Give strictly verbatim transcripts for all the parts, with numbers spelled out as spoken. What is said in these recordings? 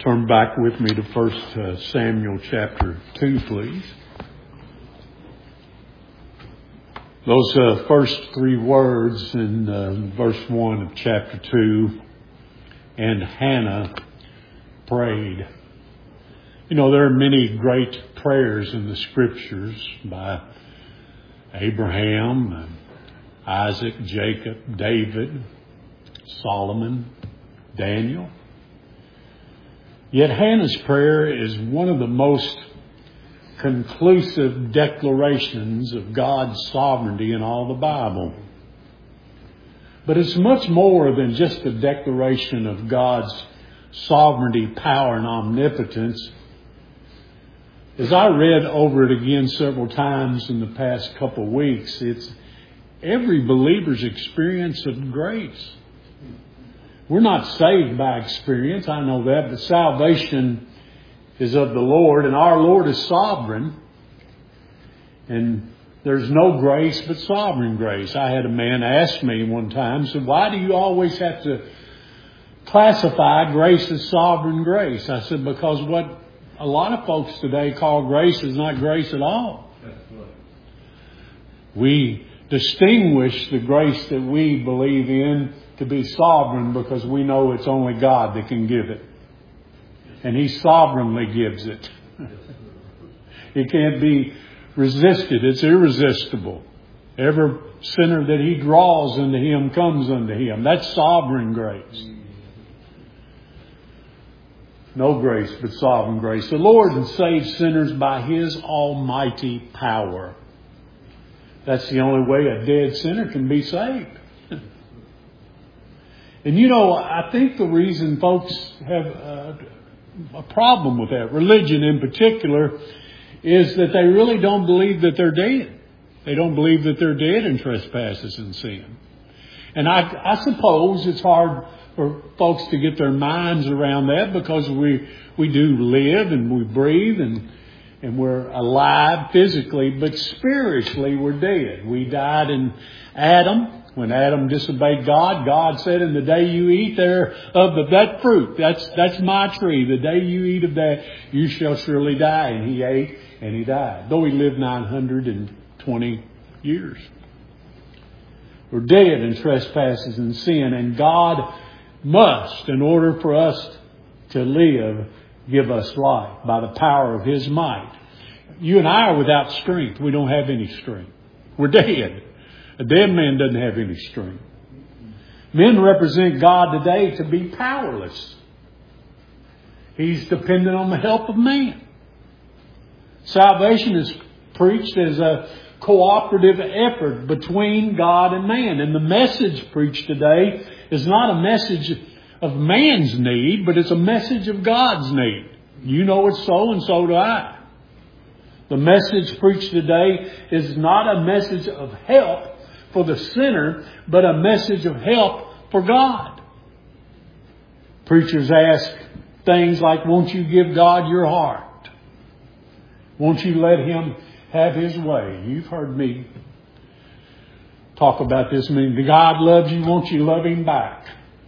Turn back with me to First Samuel chapter two, please. Those uh, first three words in uh, verse one of chapter two, and Hannah prayed. You know, there are many great prayers in the Scriptures by Abraham, Isaac, Jacob, David, Solomon, Daniel. Yet Hannah's prayer is one of the most conclusive declarations of God's sovereignty in all the Bible. But it's much more than just a declaration of God's sovereignty, power, and omnipotence. As I read over it again several times in the past couple of weeks, it's every believer's experience of grace. We're not saved by experience, I know that, but salvation is of the Lord, and our Lord is sovereign. And there's no grace but sovereign grace. I had a man ask me one time, said, why do you always have to classify grace as sovereign grace? I said, because what a lot of folks today call grace is not grace at all. We distinguish the grace that we believe in to be sovereign because we know it's only God that can give it. And He sovereignly gives it. It can't be resisted. It's irresistible. Every sinner that He draws into Him comes unto Him. That's sovereign grace. No grace but sovereign grace. The Lord saves sinners by His almighty power. That's the only way a dead sinner can be saved. And you know, I think the reason folks have uh, a problem with that, religion in particular, is that they really don't believe that they're dead. They don't believe that they're dead in trespasses and sin. And I, I suppose it's hard for folks to get their minds around that because we we do live and we breathe and and we're alive physically, but spiritually we're dead. We died in Adam. When Adam disobeyed God, God said, in the day you eat there of the, that fruit, that's that's my tree. The day you eat of that, you shall surely die. And he ate and he died, though he lived nine hundred twenty years. We're dead in trespasses and sin, and God must, in order for us to live, give us life by the power of His might. You and I are without strength. We don't have any strength. We're dead. A dead man doesn't have any strength. Men represent God today to be powerless. He's dependent on the help of man. Salvation is preached as a cooperative effort between God and man. And the message preached today is not a message of man's need, but it's a message of God's need. You know it's so, and so do I. The message preached today is not a message of help for the sinner, but a message of help for God. Preachers ask things like, won't you give God your heart? Won't you let Him have His way? You've heard me talk about this. I mean, God loves you, won't you love Him back?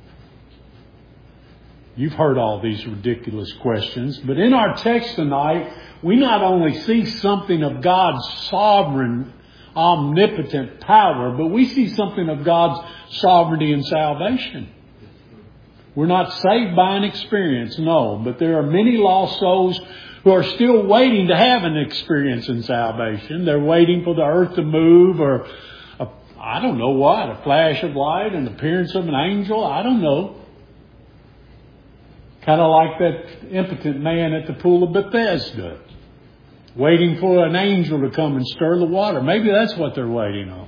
You've heard all these ridiculous questions. But in our text tonight, we not only see something of God's sovereign, omnipotent power, but we see something of God's sovereignty and salvation. We're not saved by an experience, no, but there are many lost souls who are still waiting to have an experience in salvation. They're waiting for the earth to move, or a, I don't know what, a flash of light, an appearance of an angel, I don't know. Kind of like that impotent man at the pool of Bethesda, waiting for an angel to come and stir the water. Maybe that's what they're waiting on.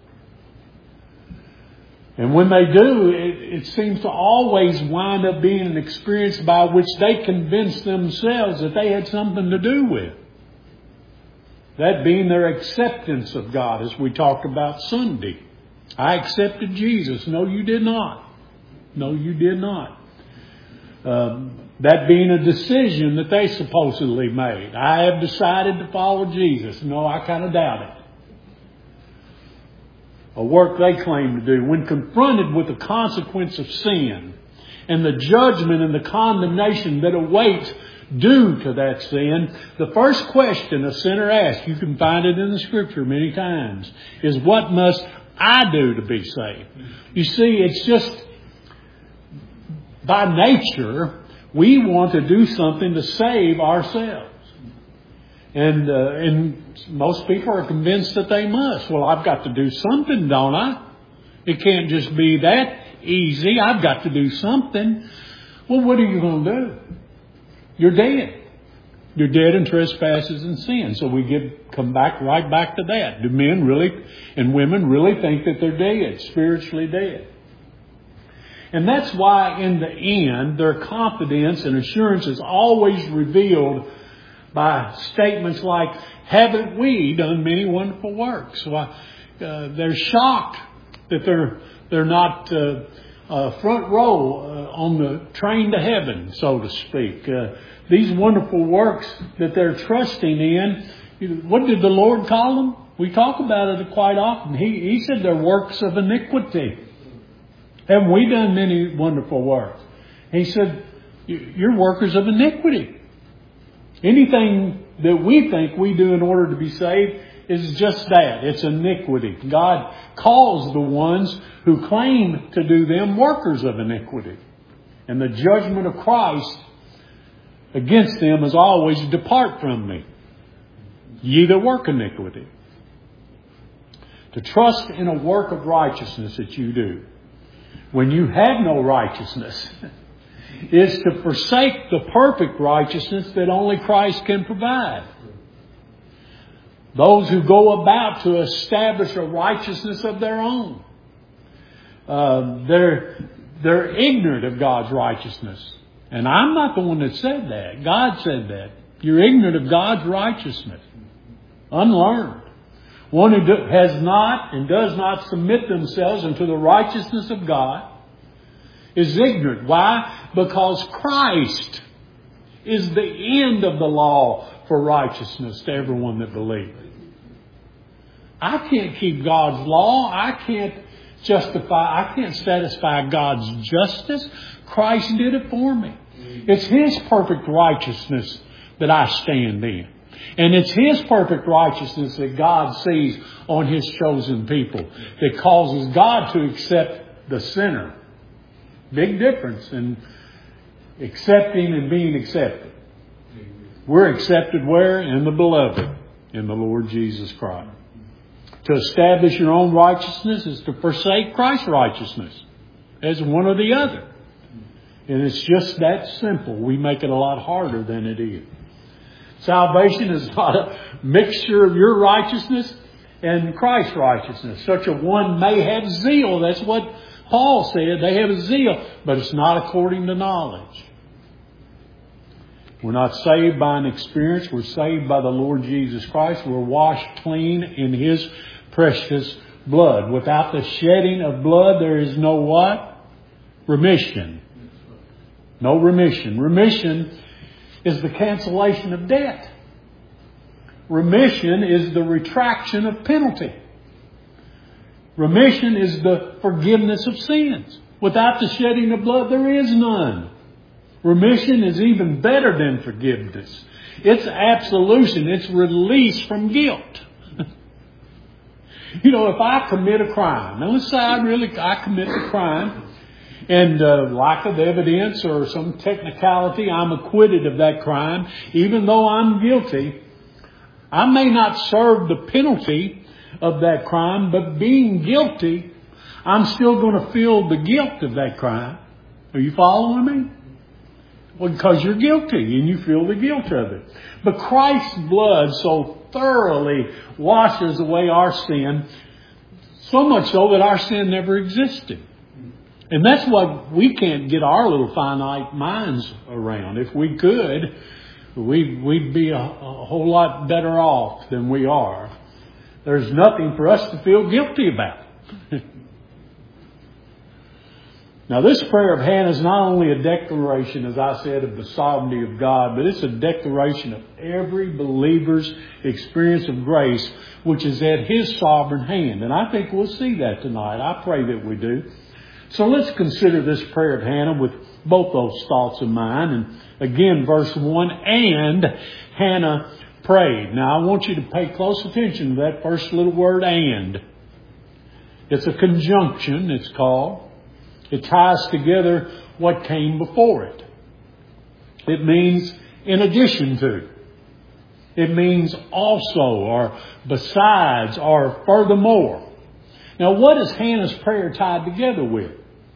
And when they do, it, it seems to always wind up being an experience by which they convince themselves that they had something to do with. That being their acceptance of God, as we talked about Sunday. I accepted Jesus. No, you did not. No, you did not. Um, that being a decision that they supposedly made. I have decided to follow Jesus. No, I kind of doubt it. A work they claim to do. When confronted with the consequence of sin and the judgment and the condemnation that awaits due to that sin, the first question a sinner asks, you can find it in the Scripture many times, is what must I do to be saved? You see, it's just by nature, we want to do something to save ourselves. And uh, and most people are convinced that they must. Well, I've got to do something, don't I? It can't just be that easy. I've got to do something. Well, what are you going to do? You're dead. You're dead in trespasses and sin. So we get come back right back to that. Do men really and women really think that they're dead, spiritually dead? And that's why in the end, their confidence and assurance is always revealed by statements like, haven't we done many wonderful works? Well, uh, they're shocked that they're they're not uh, uh, front row uh, on the train to heaven, so to speak. Uh, these wonderful works that they're trusting in, what did the Lord call them? We talk about it quite often. He, he said they're works of iniquity. Haven't we done many wonderful works? He said, you're workers of iniquity. Anything that we think we do in order to be saved is just that. It's iniquity. God calls the ones who claim to do them workers of iniquity. And the judgment of Christ against them is always, depart from me, ye that work iniquity. To trust in a work of righteousness that you do, when you have no righteousness, is to forsake the perfect righteousness that only Christ can provide. Those who go about to establish a righteousness of their own, uh, they're they're ignorant of God's righteousness. And I'm not the one that said that. God said that. You're ignorant of God's righteousness. Unlearned. One who do, has not and does not submit themselves unto the righteousness of God is ignorant. Why? Because Christ is the end of the law for righteousness to everyone that believes. I can't keep God's law. I can't justify, I can't satisfy God's justice. Christ did it for me. It's His perfect righteousness that I stand in. And it's His perfect righteousness that God sees on His chosen people that causes God to accept the sinner. Big difference in accepting and being accepted. We're accepted where? In the beloved, in the Lord Jesus Christ. To establish your own righteousness is to forsake Christ's righteousness as one or the other. And it's just that simple. We make it a lot harder than it is. Salvation is not a mixture of your righteousness and Christ's righteousness. Such a one may have zeal. That's what Paul said. They have a zeal, but it's not according to knowledge. We're not saved by an experience. We're saved by the Lord Jesus Christ. We're washed clean in His precious blood. Without the shedding of blood, there is no what? Remission. No remission. Remission is the cancellation of debt. Remission is the retraction of penalty. Remission is the forgiveness of sins. Without the shedding of blood, there is none. Remission is even better than forgiveness. It's absolution. It's release from guilt. You know, if I commit a crime, now let's say I really, I commit the crime, and uh, lack of evidence or some technicality, I'm acquitted of that crime, even though I'm guilty. I may not serve the penalty of that crime, but being guilty, I'm still going to feel the guilt of that crime. Are you following me? Well, because you're guilty and you feel the guilt of it. But Christ's blood so thoroughly washes away our sin, so much so that our sin never existed. And that's what we can't get our little finite minds around. If we could, we'd, we'd be a, a whole lot better off than we are. There's nothing for us to feel guilty about. Now, this prayer of Hannah is not only a declaration, as I said, of the sovereignty of God, but it's a declaration of every believer's experience of grace, which is at His sovereign hand. And I think we'll see that tonight. I pray that we do. So let's consider this prayer of Hannah with both those thoughts of mine. And again, verse one, and Hannah prayed. Now I want you to pay close attention to that first little word, and. It's a conjunction, it's called. It ties together what came before it. It means in addition to. It means also, or besides, or furthermore. Now, what is Hannah's prayer tied together with?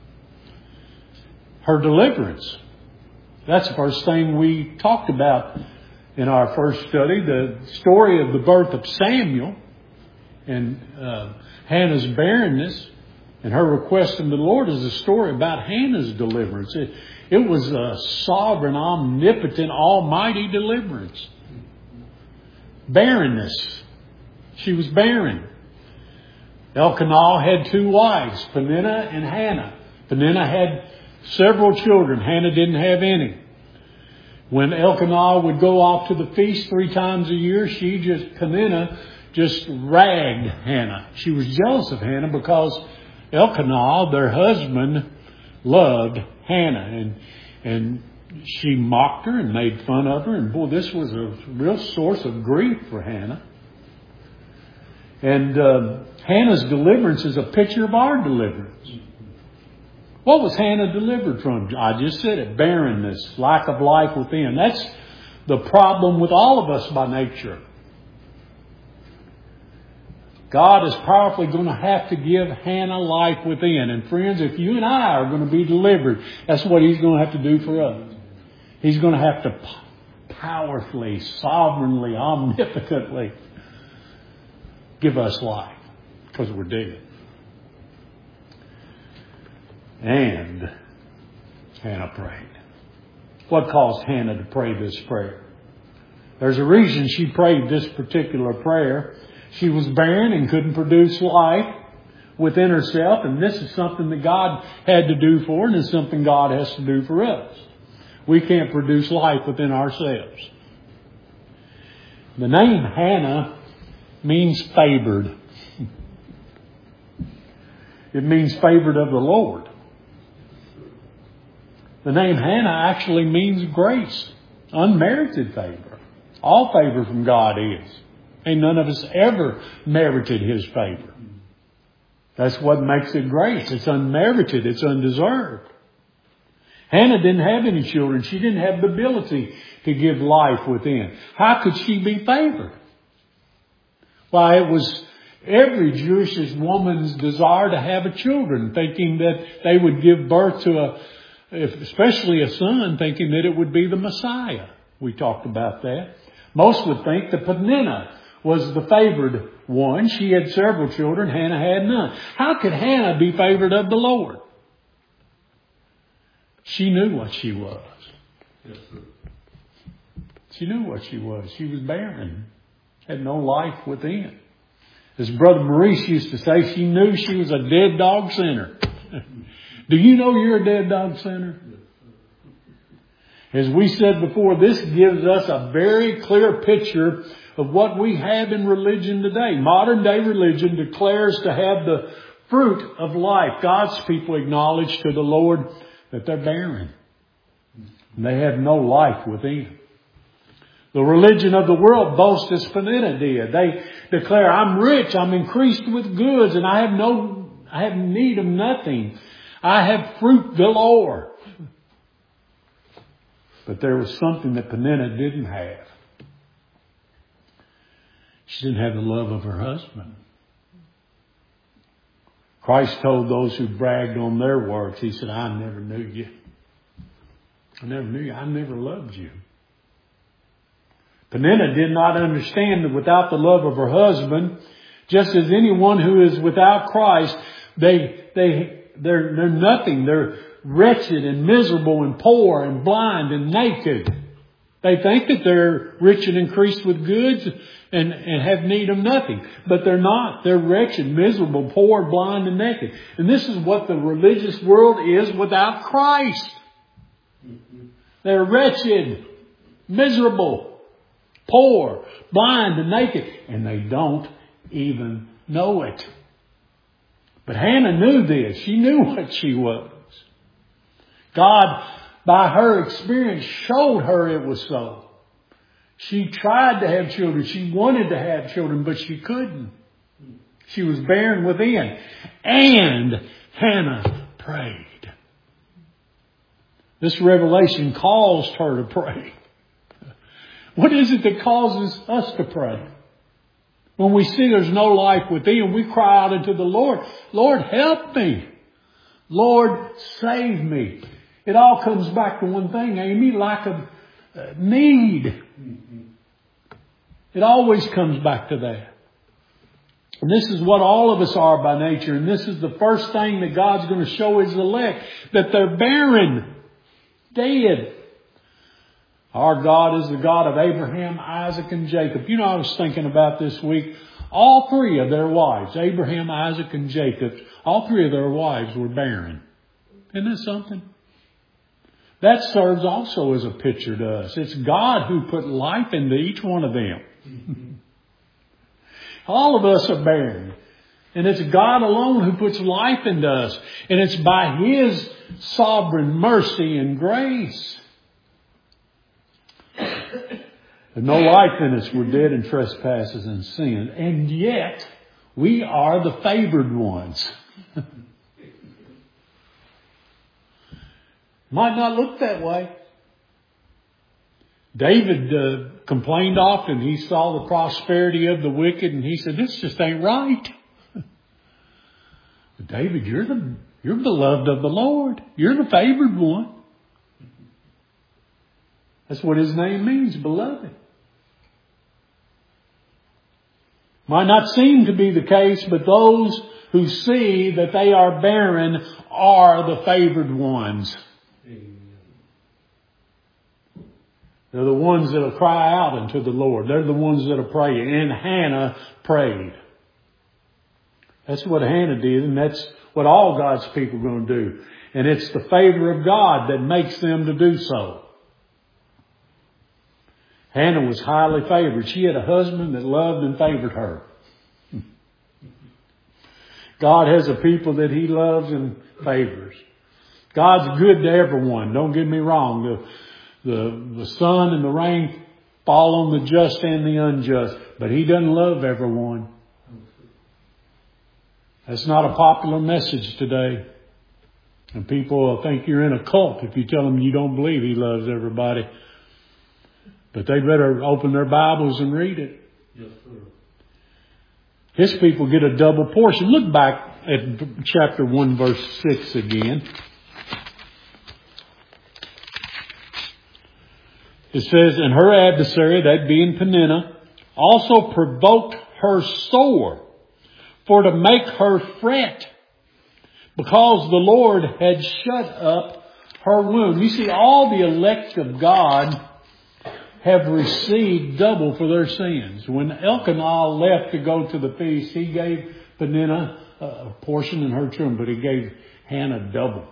Her deliverance. That's the first thing we talked about in our first study. The story of the birth of Samuel and uh, Hannah's barrenness and her request of the Lord is a story about Hannah's deliverance. It, it was a sovereign, omnipotent, almighty deliverance. Barrenness. She was barren. Elkanah had two wives, Peninnah and Hannah. Peninnah had several children. Hannah didn't have any. When Elkanah would go off to the feast three times a year, she just, Peninnah, just ragged Hannah. She was jealous of Hannah because Elkanah, their husband, loved Hannah. And, and she mocked her and made fun of her. And boy, this was a real source of grief for Hannah. And uh, Hannah's deliverance is a picture of our deliverance. What was Hannah delivered from? I just said it. Barrenness, lack of life within. That's the problem with all of us by nature. God is powerfully going to have to give Hannah life within. And friends, if you and I are going to be delivered, that's what He's going to have to do for us. He's going to have to powerfully, sovereignly, omnipotently give us life because we're dead. And Hannah prayed. What caused Hannah to pray this prayer? There's a reason she prayed this particular prayer. She was barren and couldn't produce life within herself. And this is something that God had to do for her, and it's something God has to do for us. We can't produce life within ourselves. The name Hannah means favored. It means favored of the Lord. The name Hannah actually means grace, unmerited favor. All favor from God is. Ain't none of us ever merited His favor. That's what makes it grace. It's unmerited. It's undeserved. Hannah didn't have any children. She didn't have the ability to give life within. How could she be favored? Why, it was every Jewish woman's desire to have a children, thinking that they would give birth to a, especially a son, thinking that it would be the Messiah. We talked about that. Most would think that Peninnah was the favored one. She had several children. Hannah had none. How could Hannah be favored of the Lord? She knew what she was. Yes, sir. She knew what she was. She was barren. Had no life within. As Brother Maurice used to say, she knew she was a dead dog sinner. Do you know you're a dead dog sinner? As we said before, this gives us a very clear picture of what we have in religion today. Modern day religion declares to have the fruit of life. God's people acknowledge to the Lord that they're barren. They have no life within. The religion of the world boasts as Peninnah did. They declare, I'm rich, I'm increased with goods, and I have no, I have need of nothing. I have fruit galore. But there was something that Peninnah didn't have. She didn't have the love of her husband. Christ told those who bragged on their works, He said, I never knew you. I never knew you. I never loved you. Peninnah did not understand that without the love of her husband, just as anyone who is without Christ, they, they, they're, they're nothing. They're wretched and miserable and poor and blind and naked. They think that they're rich and increased with goods and, and have need of nothing. But they're not. They're wretched, miserable, poor, blind, and naked. And this is what the religious world is without Christ. They're wretched, miserable, poor, blind, and naked. And they don't even know it. But Hannah knew this. She knew what she was. God, by her experience, showed her it was so. She tried to have children. She wanted to have children, but she couldn't. She was barren within. And Hannah prayed. This revelation caused her to pray. What is it that causes us to pray? When we see there's no life within, we cry out unto the Lord, Lord, help me. Lord, save me. It all comes back to one thing, Amy, lack of uh, need. It always comes back to that. And this is what all of us are by nature. And this is the first thing that God's going to show His elect, that they're barren, dead. Our God is the God of Abraham, Isaac, and Jacob. You know, I was thinking about this week. All three of their wives, Abraham, Isaac, and Jacob, all three of their wives were barren. Isn't that something? That serves also as a picture to us. It's God who put life into each one of them. All of us are barren. And it's God alone who puts life into us. And it's by His sovereign mercy and grace. There's no life in us. We're dead in trespasses and sin. And yet, we are the favored ones. Might not look that way. David uh, complained often. He saw the prosperity of the wicked and he said, this just ain't right. But David, you're the you're beloved of the Lord. You're the favored one. That's what his name means, beloved. Might not seem to be the case, but those who see that they are barren are the favored ones. They're the ones that will cry out unto the Lord. They're the ones that will pray. And Hannah prayed. That's what Hannah did, and that's what all God's people are going to do. And it's the favor of God that makes them to do so. Hannah was highly favored. She had a husband that loved and favored her. God has a people that He loves and favors. God's good to everyone. Don't get me wrong. The, the, the sun and the rain fall on the just and the unjust. But He doesn't love everyone. That's not a popular message today. And people think you're in a cult if you tell them you don't believe He loves everybody. But they better open their Bibles and read it. Yes, sir. His people get a double portion. Look back at chapter one, verse six again. It says, and her adversary, that being Peninnah, also provoked her sore, for to make her fret, because the Lord had shut up her womb. You see, all the elect of God have received double for their sins. When Elkanah left to go to the feast, he gave Peninnah a portion in her children, but he gave Hannah double.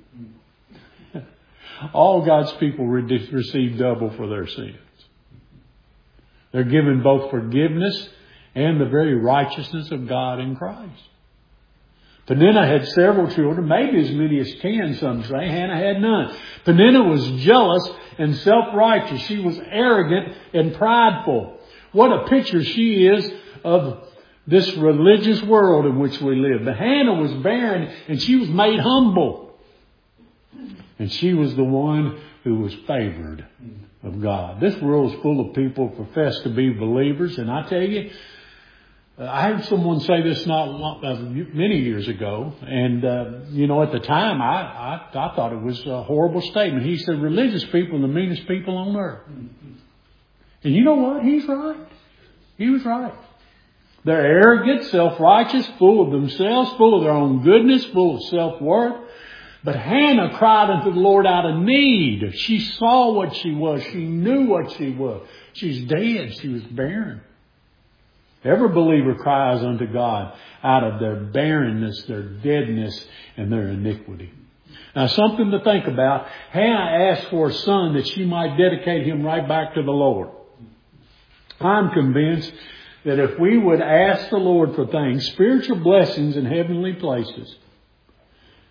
All God's people receive double for their sins. They're given both forgiveness and the very righteousness of God in Christ. Peninnah had several children, maybe as many as ten, some say. Hannah had none. Peninnah was jealous and self-righteous. She was arrogant and prideful. What a picture she is of this religious world in which we live. But Hannah was barren and she was made humble. And she was the one who was favored of God. This world is full of people who profess to be believers. And I tell you, I heard someone say this not long, uh, many years ago, and uh, you know, at the time I, I I thought it was a horrible statement. He said, "Religious people are the meanest people on earth." And you know what? He's right. He was right. They're arrogant, self-righteous, full of themselves, full of their own goodness, full of self-worth. But Hannah cried unto the Lord out of need. She saw what she was. She knew what she was. She's dead. She was barren. Every believer cries unto God out of their barrenness, their deadness, and their iniquity. Now, something to think about. Hannah asked for a son that she might dedicate him right back to the Lord. I'm convinced that if we would ask the Lord for things, spiritual blessings in heavenly places,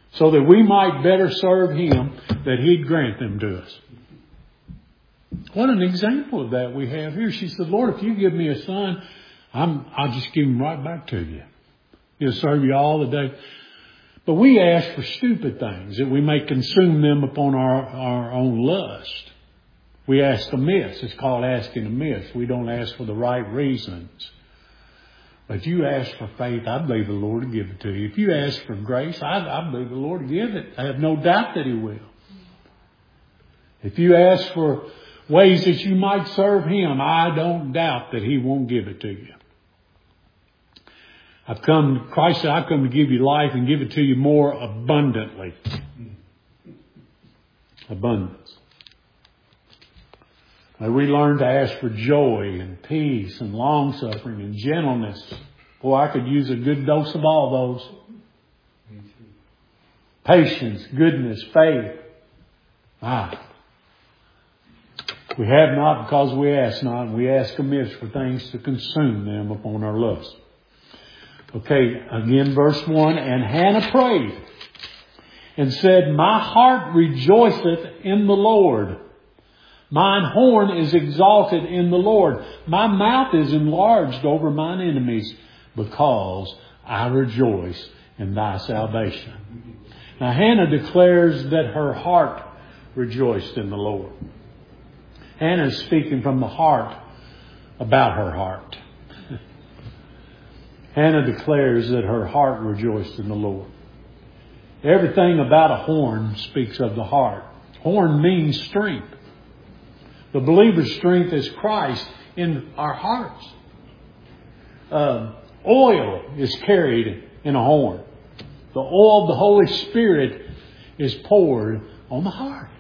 so that we might better serve Him, that He'd grant them to us. What an example of that we have here. She said, Lord, if you give me a son, I'm, I'll just give him right back to you. He'll serve you all the day. But we ask for stupid things that we may consume them upon our, our own lust. We ask amiss. It's called asking amiss. We don't ask for the right reasons. But you ask for faith, I believe the Lord will give it to you. If you ask for grace, I, I believe the Lord will give it. I have no doubt that He will. If you ask for ways that you might serve Him, I don't doubt that He won't give it to you. I've come, Christ said, I've come to give you life and give it to you more abundantly. Abundance. May we learn to ask for joy and peace and long suffering and gentleness. Boy, I could use a good dose of all those. Patience, goodness, faith. Ah. We have not because we ask not, and we ask amiss for things to consume them upon our lust. Okay, again, verse one. And Hannah prayed and said, My heart rejoiceth in the Lord. Mine horn is exalted in the Lord. My mouth is enlarged over mine enemies, because I rejoice in thy salvation. Now Hannah declares that her heart rejoiced in the Lord. Hannah is speaking from the heart about her heart. Hannah declares that her heart rejoiced in the Lord. Everything about a horn speaks of the heart. Horn means strength. The believer's strength is Christ in our hearts. Uh, oil is carried in a horn. The oil of the Holy Spirit is poured on the heart.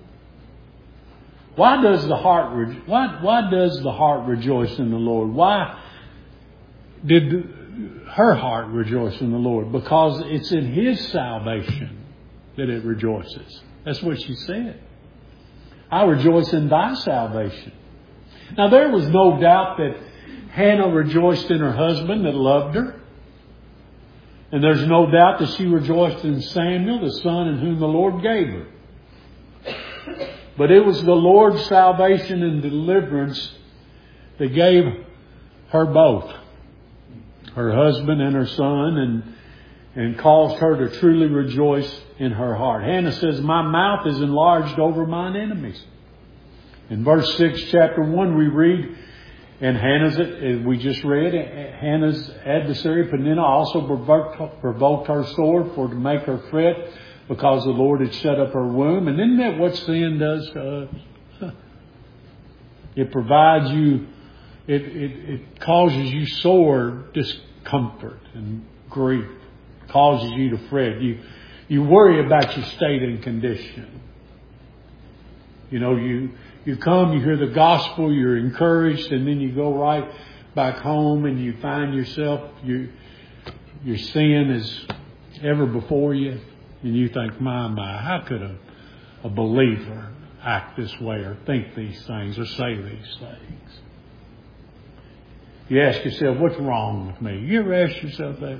Why does the heart re- why why does the heart rejoice in the Lord? Why did the, her heart rejoice in the Lord? Because it's in His salvation that it rejoices. That's what she said. I rejoice in thy salvation. Now there was no doubt that Hannah rejoiced in her husband that loved her. And there's no doubt that she rejoiced in Samuel, the son in whom the Lord gave her. But it was the Lord's salvation and deliverance that gave her both, her husband and her son, and, and caused her to truly rejoice in her heart. Hannah says, my mouth is enlarged over mine enemies. In verse six, chapter one, we read, and Hannah's, as we just read, Hannah's adversary, Peninnah, also provoked, provoked her sore for to make her fret, because the Lord had shut up her womb. And isn't that what sin does to us? It provides you, it, it, it causes you sore discomfort and grief. It causes you to fret. You, you worry about your state and condition. You know, you, you come, you hear the gospel, you're encouraged, and then you go right back home and you find yourself, you, your sin is ever before you. And you think, my, my, how could a, a believer act this way or think these things or say these things? You ask yourself, what's wrong with me? You ever ask yourself that?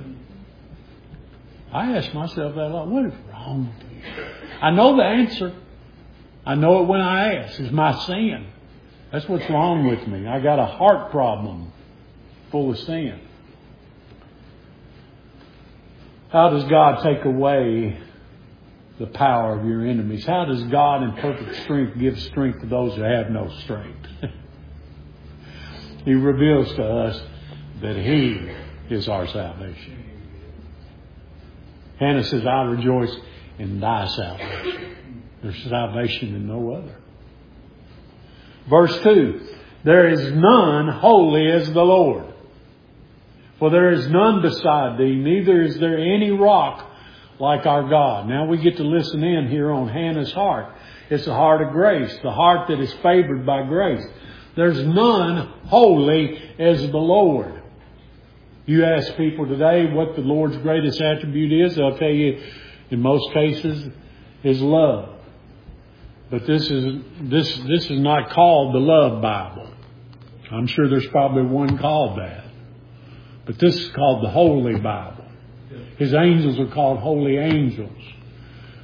I ask myself that a lot. What is wrong with me? I know the answer. I know it when I ask. It's my sin. That's what's wrong with me. I got a heart problem full of sin. How does God take away the power of your enemies? How does God in perfect strength give strength to those who have no strength? He reveals to us that He is our salvation. Hannah says, I rejoice in thy salvation. There's salvation in no other. Verse two, there is none holy as the Lord. For there is none beside thee, neither is there any rock like our God. Now we get to listen in here on Hannah's heart. It's the heart of grace, the heart that is favored by grace. There's none holy as the Lord. You ask people today what the Lord's greatest attribute is, they'll tell you in most cases is love. But this is this this is not called the Love Bible. I'm sure there's probably one called that. But this is called the Holy Bible. His angels are called holy angels.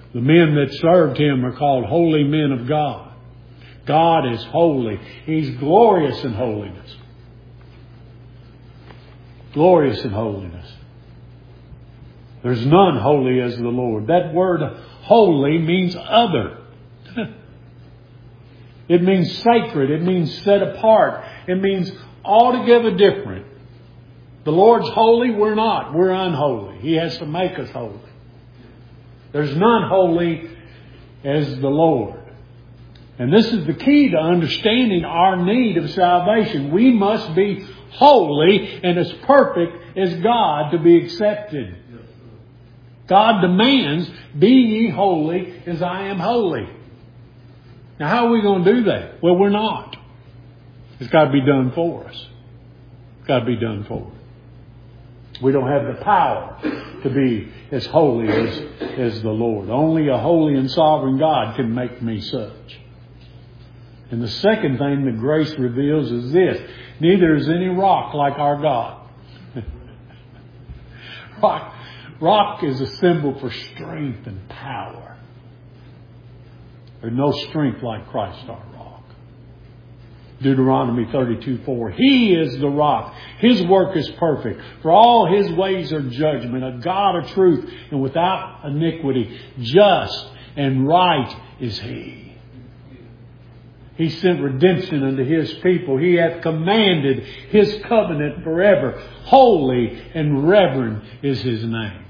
The men that served Him are called holy men of God. God is holy. He's glorious in holiness. Glorious in holiness. There's none holy as the Lord. That word holy means other. It means sacred. It means set apart. It means altogether different. The Lord's holy. We're not. We're unholy. He has to make us holy. There's none holy as the Lord. And this is the key to understanding our need of salvation. We must be holy and as perfect as God to be accepted. God demands, be ye holy as I am holy. Now how are we going to do that? Well, we're not. It's got to be done for us. It's got to be done for us. We don't have the power to be as holy as, as the Lord. Only a holy and sovereign God can make me such. And the second thing that grace reveals is this. Neither is any rock like our God. rock, rock is a symbol for strength and power. There's no strength like Christ our rock. Deuteronomy thirty-two four. He is the rock. His work is perfect. For all His ways are judgment. A God of truth and without iniquity. Just and right is He. He sent redemption unto His people. He hath commanded His covenant forever. Holy and reverend is His name.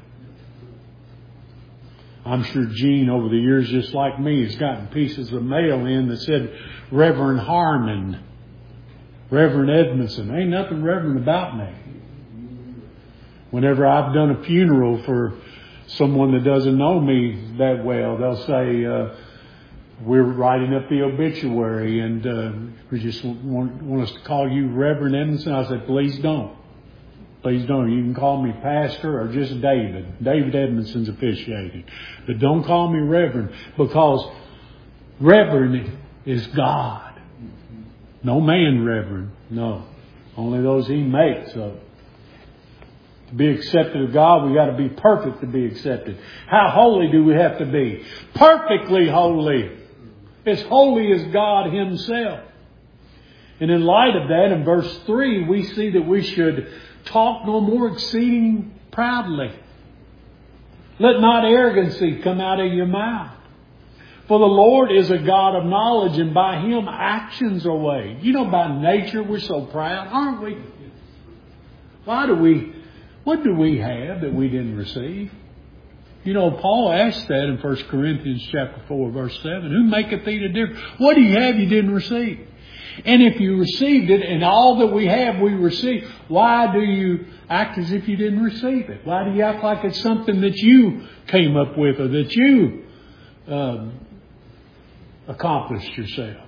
I'm sure Gene, over the years, just like me, has gotten pieces of mail in that said Reverend Harmon, Reverend Edmondson. Ain't nothing reverend about me. Whenever I've done a funeral for someone that doesn't know me that well, they'll say, uh, we're writing up the obituary and uh, we just want, want us to call you Reverend Edmondson. I said, please don't. Please don't. You can call me Pastor or just David. David Edmondson's officiating. But don't call me Reverend, because Reverend is God. No man Reverend. No. Only those He makes of. To be accepted of God, we got to be perfect to be accepted. How holy do we have to be? Perfectly holy. As holy as God Himself. And in light of that, in verse three, we see that we should talk no more exceeding proudly. Let not arrogancy come out of your mouth. For the Lord is a God of knowledge, and by Him actions are weighed. You know, by nature we're so proud, aren't we? Why do we, what do we have that we didn't receive? You know, Paul asked that in First Corinthians chapter four, verse seven. Who maketh thee to differ? What do you have you didn't receive? And if you received it, and all that we have we receive, why do you act as if you didn't receive it? Why do you act like it's something that you came up with or that you um, accomplished yourself?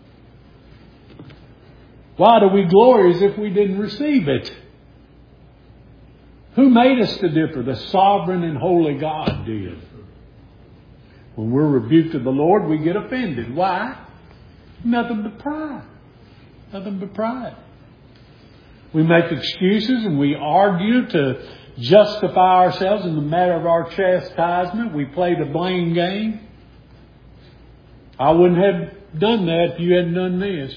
Why do we glory as if we didn't receive it? Who made us to differ? The sovereign and holy God did. When we're rebuked of the Lord, we get offended. Why? Nothing but pride. Nothing but pride. We make excuses and we argue to justify ourselves in the matter of our chastisement. We play the blame game. I wouldn't have done that if you hadn't done this.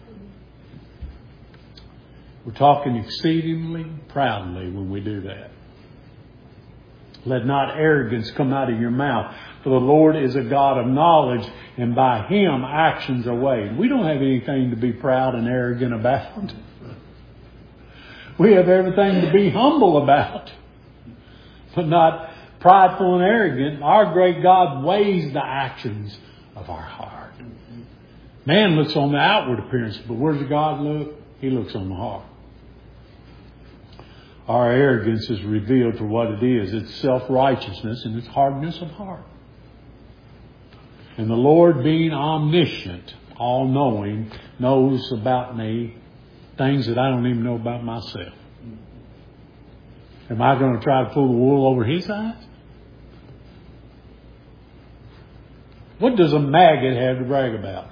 We're talking exceedingly proudly when we do that. Let not arrogance come out of your mouth. For the Lord is a God of knowledge, and by Him actions are weighed. We don't have anything to be proud and arrogant about. We have everything to be humble about, but not prideful and arrogant. Our great God weighs the actions of our heart. Man looks on the outward appearance, but where does God look? He looks on the heart. Our arrogance is revealed for what it is. It's self-righteousness and it's hardness of heart. And the Lord, being omniscient, all-knowing, knows about me things that I don't even know about myself. Am I going to try to pull the wool over His eyes? What does a maggot have to brag about?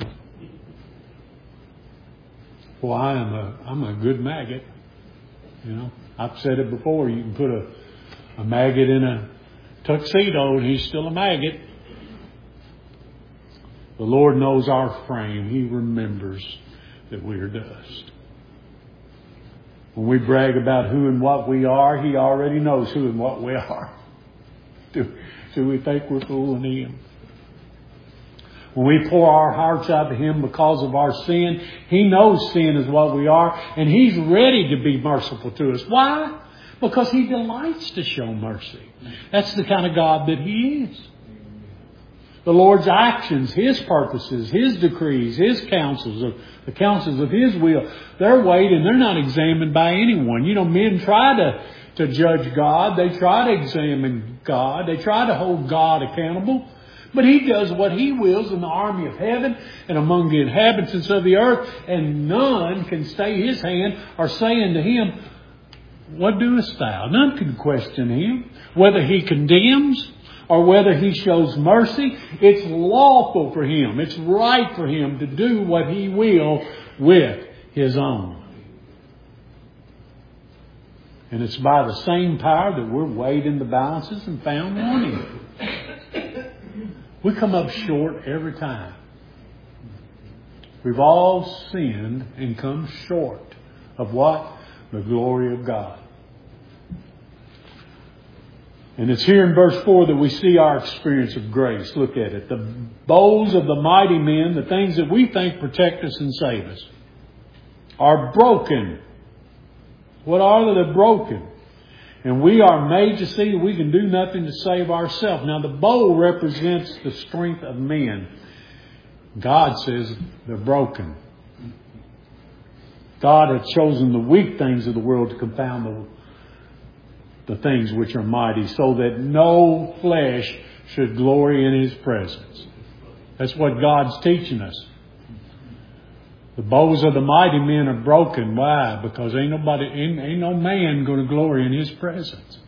Well, I am a, I'm a good maggot. You know, I've said it before. You can put a, a maggot in a tuxedo and he's still a maggot. The Lord knows our frame. He remembers that we are dust. When we brag about who and what we are, He already knows who and what we are. Do, do we think we're fooling Him? When we pour our hearts out to Him because of our sin, He knows sin is what we are, and He's ready to be merciful to us. Why? Because He delights to show mercy. That's the kind of God that He is. The Lord's actions, His purposes, His decrees, His counsels, the counsels of His will, they're weighed and they're not examined by anyone. You know, men try to, to judge God. They try to examine God. They try to hold God accountable. But He does what He wills in the army of heaven and among the inhabitants of the earth. And none can stay His hand or say unto Him, what doest thou? None can question Him. Whether He condemns or whether He shows mercy, it's lawful for Him. It's right for Him to do what He will with His own. And it's by the same power that we're weighed in the balances and found wanting. We come up short every time. We've all sinned and come short of what? The glory of God. And it's here in verse four that we see our experience of grace. Look at it. The bows of the mighty men, the things that we think protect us and save us, are broken. What are they? They're broken. And we are made to see that we can do nothing to save ourselves. Now the bow represents the strength of men. God says they're broken. God has chosen the weak things of the world to confound the, the things which are mighty, so that no flesh should glory in His presence. That's what God's teaching us. The bows of the mighty men are broken. Why? Because ain't nobody, ain't, ain't no man going to glory in His presence.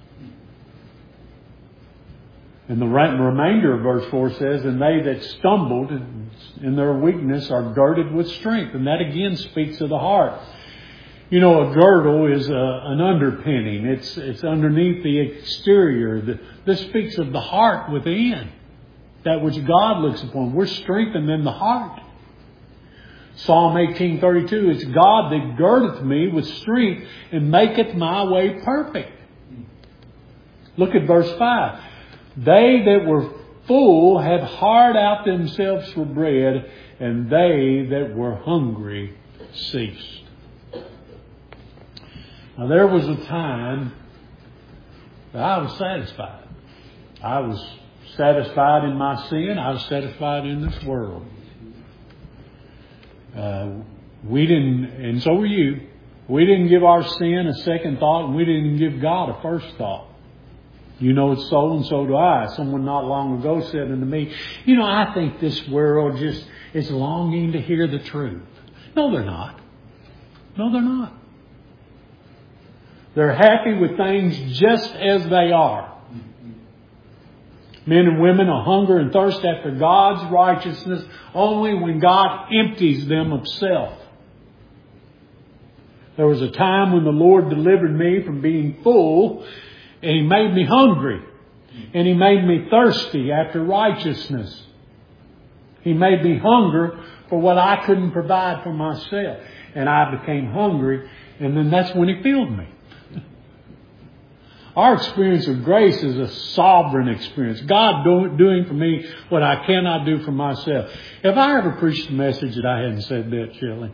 And the remainder of verse four says, and they that stumbled in their weakness are girded with strength. And that again speaks of the heart. You know, a girdle is a, an underpinning. It's, it's underneath the exterior. The, this speaks of the heart within. That which God looks upon. We're strengthened in the heart. Psalm eighteen thirty-two, it's God that girdeth me with strength and maketh my way perfect. Look at verse five. They that were full have hired out themselves for bread, and they that were hungry ceased. Now there was a time that I was satisfied. I was satisfied in my sin. I was satisfied in this world. Uh, we didn't, and so were you. We didn't give our sin a second thought, and we didn't give God a first thought. You know it's so, and so do I. Someone not long ago said unto me, you know, I think this world just is longing to hear the truth. No, they're not. No, they're not. They're happy with things just as they are. Men and women will hunger and thirst after God's righteousness only when God empties them of self. There was a time when the Lord delivered me from being full, and He made me hungry, and He made me thirsty after righteousness. He made me hunger for what I couldn't provide for myself. And I became hungry, and then that's when He filled me. Our experience of grace is a sovereign experience. God do, doing for me what I cannot do for myself. Have I ever preached a message that I hadn't said that, Shelley?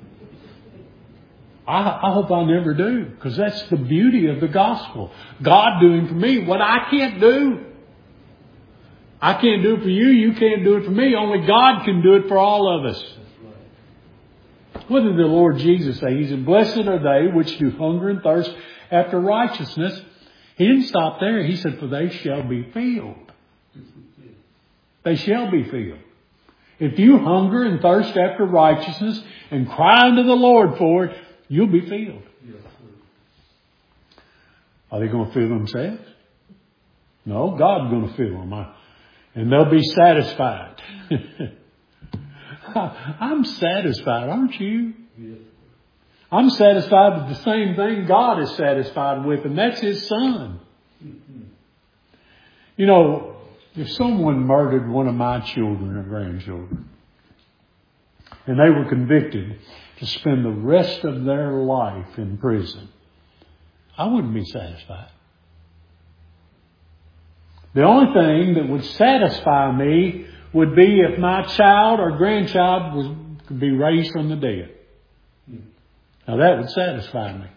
I, I hope I never do, because that's the beauty of the gospel. God doing for me what I can't do. I can't do it for you. You can't do it for me. Only God can do it for all of us. What did the Lord Jesus say? He said, blessed are they which do hunger and thirst after righteousness. He didn't stop there. He said, for they shall be filled. They shall be filled. If you hunger and thirst after righteousness and cry unto the Lord for it, you'll be filled. Are they going to fill themselves? No, God's going to fill them. And they'll be satisfied. I'm satisfied, aren't you? I'm satisfied with the same thing God is satisfied with, and that's His Son. You know, If someone murdered one of my children or grandchildren, and they were convicted to spend the rest of their life in prison, I wouldn't be satisfied. The only thing that would satisfy me would be if my child or grandchild was could be raised from the dead. Now that would satisfy me.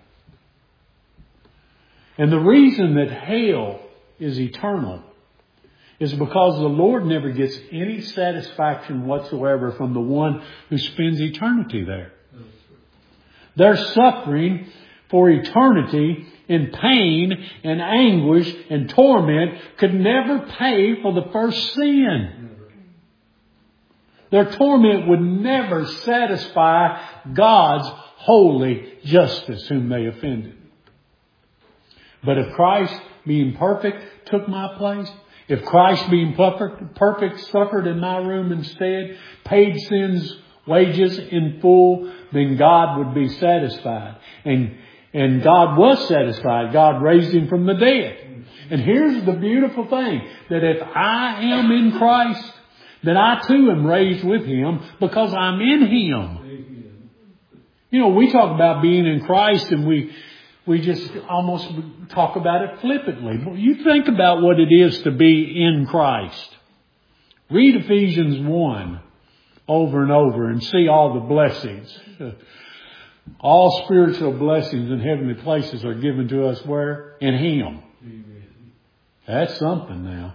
And the reason that hell is eternal is because the Lord never gets any satisfaction whatsoever from the one who spends eternity there. Their suffering for eternity in pain and anguish and torment could never pay for the first sin. Their torment would never satisfy God's holy justice whom they offended. But if Christ, being perfect, took my place, if Christ, being perfect, perfect, suffered in my room instead, paid sin's wages in full, then God would be satisfied. And, and God was satisfied. God raised Him from the dead. And here's the beautiful thing, that if I am in Christ, then I too am raised with Him because I'm in Him. You know, we talk about being in Christ and we we just almost talk about it flippantly. But you think about what it is to be in Christ. Read Ephesians one over and over and see all the blessings. All spiritual blessings in heavenly places are given to us where? In Him. That's something now.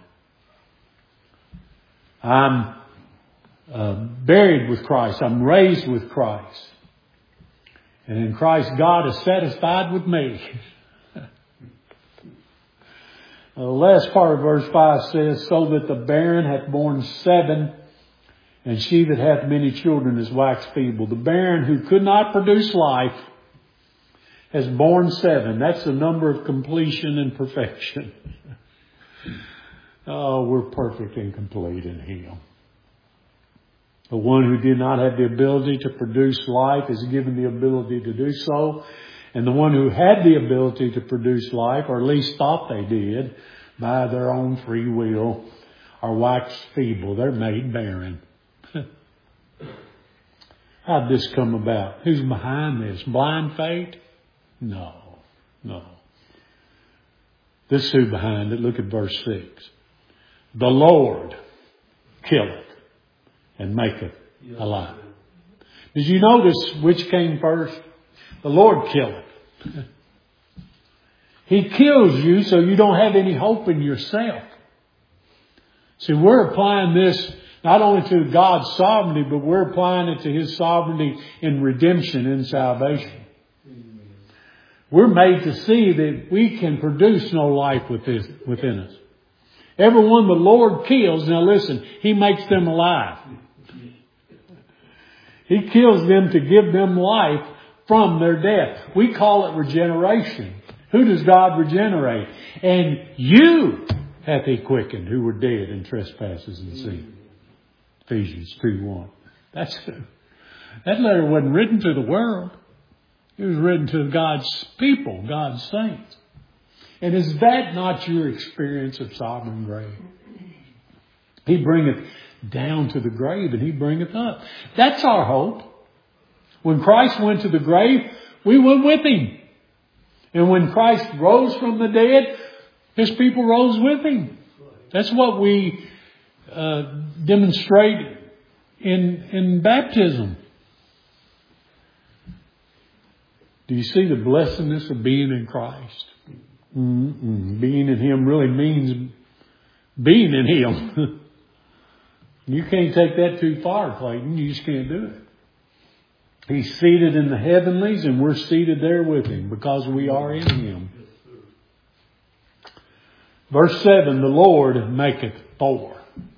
I'm uh, buried with Christ. I'm raised with Christ. And in Christ, God is satisfied with me. The last part of verse five says, so that the barren hath borne seven, and she that hath many children is waxed feeble. The barren who could not produce life has borne seven. That's the number of completion and perfection. Oh, we're perfect and complete in Him. The one who did not have the ability to produce life is given the ability to do so. And the one who had the ability to produce life, or at least thought they did, by their own free will, are waxed feeble. They're made barren. How'd this come about? Who's behind this? Blind faith? No, no. This is who behind it. Look at verse six. The Lord killeth and maketh alive. Did you notice which came first? The Lord killeth. He kills you so you don't have any hope in yourself. See, we're applying this not only to God's sovereignty, but we're applying it to His sovereignty in redemption and salvation. We're made to see that we can produce no life within us. Everyone the Lord kills, now listen, He makes them alive. He kills them to give them life from their death. We call it regeneration. Who does God regenerate? And you hath He quickened who were dead in trespasses and sin. Ephesians two one. That's, that letter wasn't written to the world. It was written to God's people, God's saints. And is that not your experience of sovereign grace? He bringeth down to the grave and He bringeth up. That's our hope. When Christ went to the grave, we went with Him. And when Christ rose from the dead, His people rose with Him. That's what we uh, demonstrate in, in baptism. Do you see the blessedness of being in Christ? Mm-mm. Being in Him really means being in Him. You can't take that too far, Clayton. You just can't do it. He's seated in the heavenlies and we're seated there with Him because we are in Him. Verse seven, the Lord maketh poor.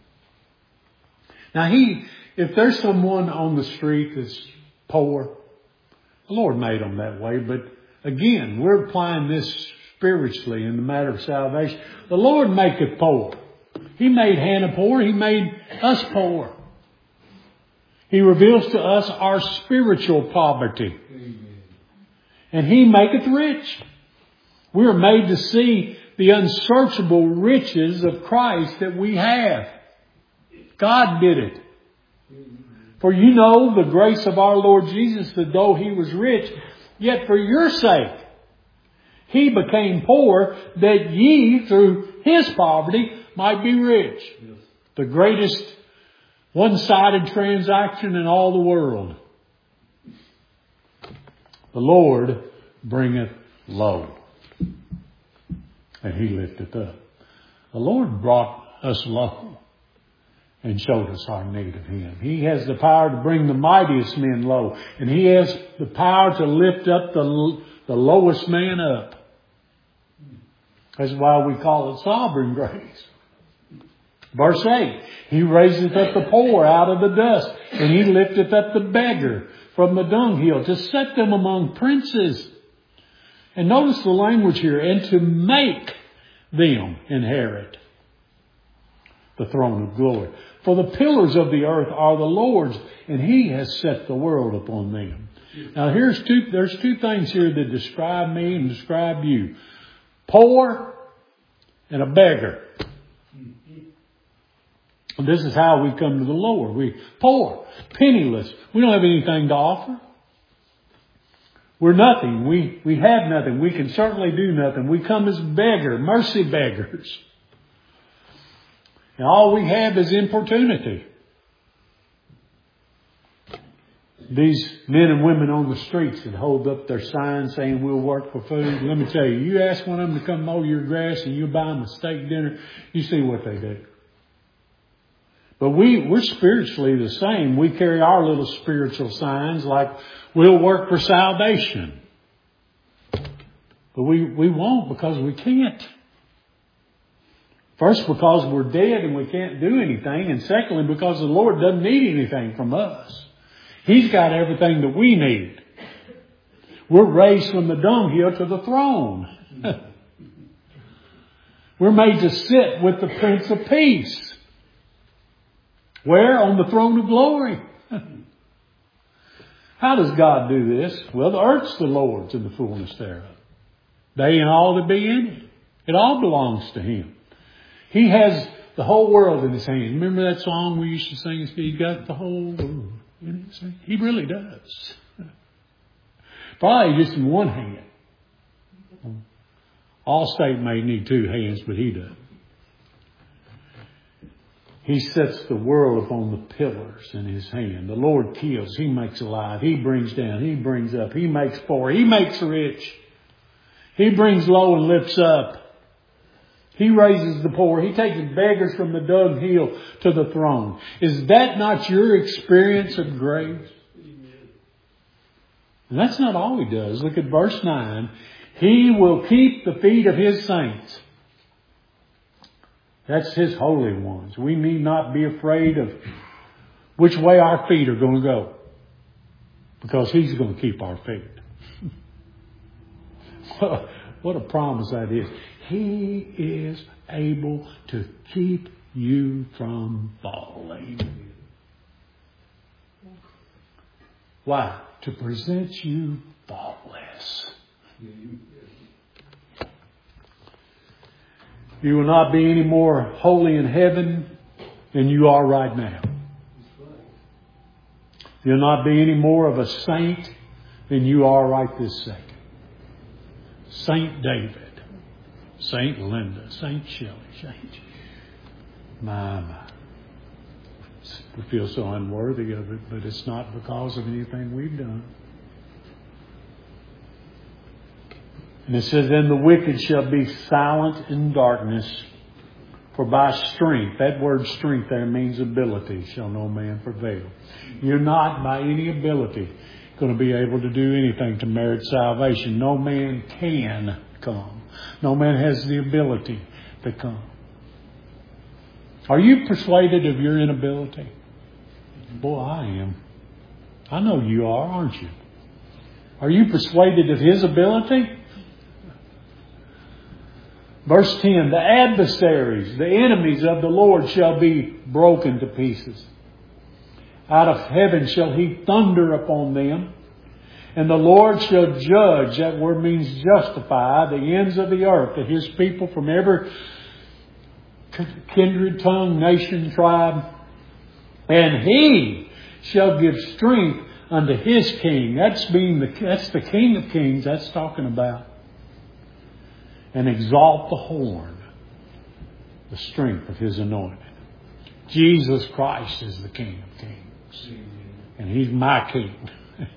Now He, if there's someone on the street that's poor, the Lord made them that way. But again, we're applying this spiritually in the matter of salvation. The Lord maketh poor. He made Hannah poor. He made us poor. He reveals to us our spiritual poverty. Amen. And He maketh rich. We are made to see the unsearchable riches of Christ that we have. God did it. For you know the grace of our Lord Jesus, that though He was rich, yet for your sake He became poor, that ye through His poverty might be rich. Yes. The greatest one-sided transaction in all the world. The Lord bringeth low, and He lifteth up. The Lord brought us low and showed us our need of Him. He has the power to bring the mightiest men low, and He has the power to lift up the, the lowest man up. That's why we call it sovereign grace. Verse eight, He raiseth up the poor out of the dust, and He lifteth up the beggar from the dunghill, to set them among princes. And notice the language here, and to make them inherit the throne of glory. For the pillars of the earth are the Lord's, and He has set the world upon them. Now here's two, there's two things here that describe me and describe you. Poor and a beggar. And this is how we come to the Lord. We poor, penniless. We don't have anything to offer. We're nothing. We, we have nothing. We can certainly do nothing. We come as beggar, mercy beggars. And all we have is importunity. These men and women on the streets that hold up their signs saying we'll work for food. Let me tell you, you ask one of them to come mow your grass and you buy them a steak dinner, you see what they do. But we, we're spiritually the same. We carry our little spiritual signs like we'll work for salvation. But we, we won't because we can't. First, because we're dead and we can't do anything. And secondly, because the Lord doesn't need anything from us. He's got everything that we need. We're raised from the dunghill to the throne. We're made to sit with the Prince of Peace. Where? On the throne of glory. How does God do this? Well, the earth's the Lord's and the fullness thereof. They and all that be in it. It all belongs to Him. He has the whole world in His hand. Remember that song we used to sing? He got the whole world in His hand. He really does. Probably just in one hand. Allstate may need two hands, but He does. He sets the world upon the pillars in His hand. The Lord kills. He makes alive. He brings down. He brings up. He makes poor. He makes rich. He brings low and lifts up. He raises the poor. He takes beggars from the dunghill to the throne. Is that not your experience of grace? And that's not all He does. Look at verse nine. He will keep the feet of His saints. That's His holy ones. We need not be afraid of which way our feet are going to go. Because He's going to keep our feet. What a promise that is. He is able to keep you from falling. Why? To present you faultless. You will not be any more holy in heaven than you are right now. You'll not be any more of a saint than you are right this second. Saint David, Saint Linda, Saint Shelley, Saint... My, my. We feel so unworthy of it, but it's not because of anything we've done. And it says, then the wicked shall be silent in darkness, for by strength, that word strength there means ability, shall no man prevail. You're not by any ability going to be able to do anything to merit salvation. No man can come. No man has the ability to come. Are you persuaded of your inability? Boy, I am. I know you are, aren't you? Are you persuaded of His ability? Verse ten, the adversaries, the enemies of the Lord shall be broken to pieces. Out of heaven shall He thunder upon them, And the Lord shall judge, that word means justify, the ends of the earth, that His people from every kindred, tongue, nation, tribe. And He shall give strength unto His king. That's being the, that's the King of Kings that's talking about. And exalt the horn, the strength of His anointed. Jesus Christ is the King of Kings. And He's my King.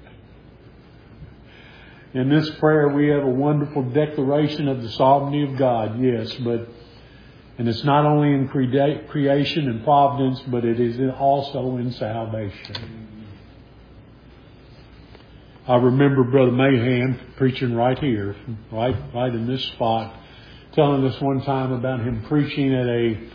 In this prayer we have a wonderful declaration of the sovereignty of God, yes, but and it's not only in crea- creation and providence, but it is also in salvation. I remember Brother Mahan preaching right here, right, right in this spot, telling us one time about him preaching at a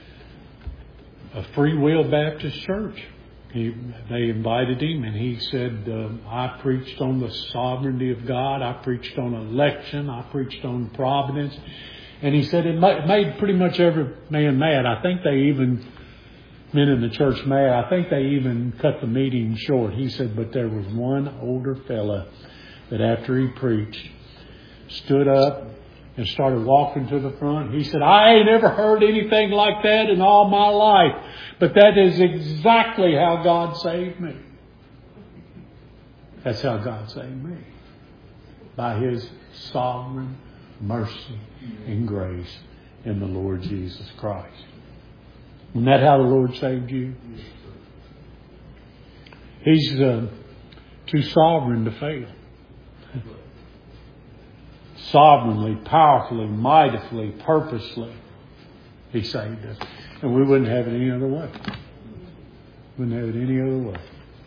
a Free Will Baptist church. He, they invited him, and he said, uh, I preached on the sovereignty of God. I preached on election. I preached on providence. And he said it made pretty much every man mad. I think they even, men in the church mad, I think they even cut the meeting short. He said, but there was one older fella that after he preached, stood up and started walking to the front. He said, I ain't ever heard anything like that in all my life. But that is exactly how God saved me. That's how God saved me. By His sovereign mercy and grace in the Lord Jesus Christ. Isn't that how the Lord saved you? He's uh, too sovereign to fail. Sovereignly, powerfully, mightily, purposely, He saved us. And we wouldn't have it any other way. Wouldn't have it any other way.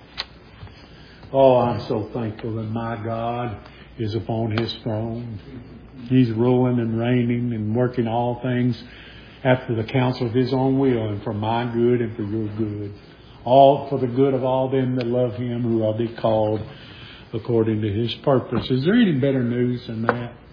Oh, I'm so thankful that my God is upon His throne. He's ruling and reigning and working all things after the counsel of His own will and for my good and for your good. All for the good of all them that love Him who are be called according to His purpose. Is there any better news than that?